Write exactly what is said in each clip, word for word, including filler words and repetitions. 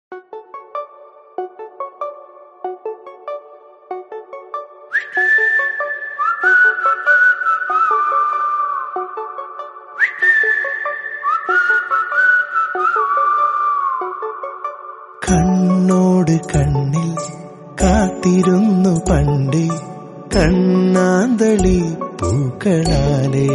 കണ്ണോട് കണ്ണിൽ കാത്തിരുന്നു പണ്ടേ കണ്ണാന്തളി പൂക്കളാലേ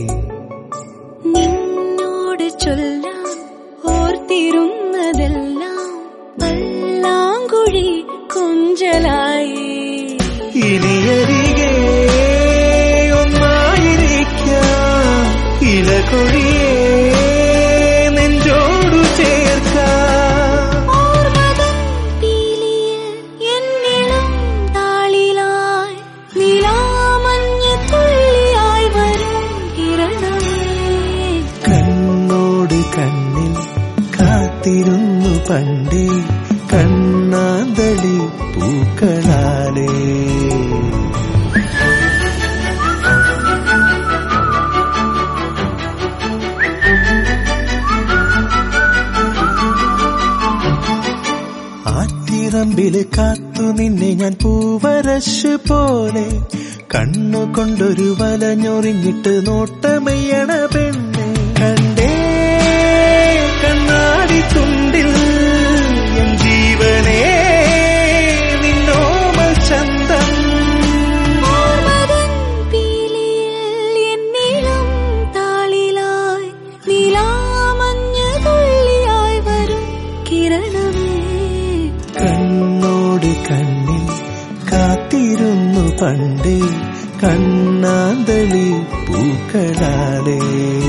നിന്നോട് ചൊല്ലാൻ ഓർത്തിരുന്നതെല്ലാം പല്ലാങ്കുഴി കൊഞ്ചലായി. ഇനിയരികെ ഒന്നായിരിക്കാം ഇലകൊഴിയേ നെഞ്ചോടു ചേർക്കാം. കണ്ണിൽ കാത്തിരുന്നു പണ്ടേ കണ്ണാന്തളി പൂക്കളാലേ. ആറ്റിറമ്പില് കാത്തു നിന്നെ ഞാൻ പൂവരശ് പോലെ കണ്ണുകൊണ്ടൊരു വലഞ്ഞൊറിഞ്ഞിട്ട് നോട്ടമെയ്യണ പെണ്ണെ കണ്ടേ കണ്ണാടി തുണ്ടിൽ എൻ ജീവനേ നിന്നോമൽ ചന്തം. താളിലായി നീലാമഞ്ഞ തുള്ളിയായി വരും കിരണമേ. കണ്ണോട് കണ്ണിൽ കാത്തിരുന്നു പണ്ടേ കണ്ണാന്തളി പൂക്കളാലേ.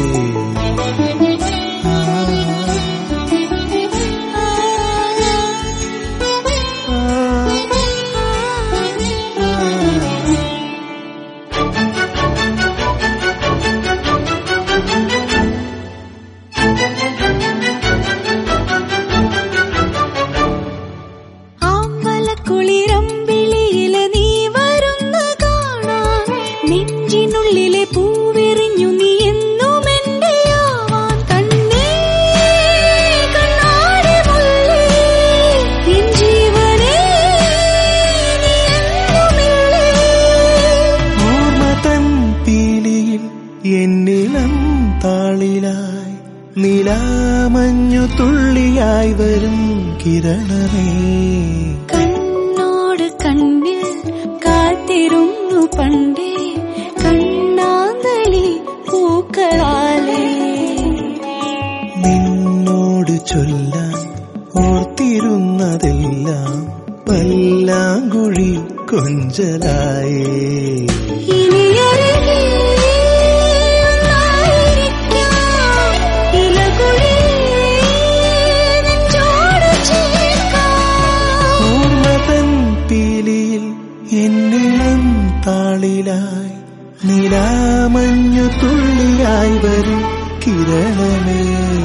കുളിരമ്പിളിയിലെ നീ വരുന്ന കാണാൻ നെഞ്ചിനുള്ളിലെ പൂവെറിഞ്ഞു നീ എന്നും എന്റെ ആവാൻ. കണ്ണേ കണ്ണാടി മുല്ലേ എൻ ജീവനേ നീ എന്നുമില്ലേ. ഓർമ്മതൻ പീലിയിൽ എന്നിളം താളിലായി നിലാമഞ്ഞു തുള്ളിയായി വരും കിരണമേ. കണ്ണോട് കണ്ണിൽ കാത്തിരുന്നു പണ്ടേ കണ്ണാന്തളി പൂക്കളാലേ. നിന്നോട് ചൊല്ലാൻ ഓർത്തിരുന്നതെല്ലാം പല്ലാങ്കുഴി കൊഞ്ചലായേ. പീലിയിൽ എന്നിളം താളിലായി നിലാമഞ്ഞു തുള്ളിയായി വരും കിരണമേ.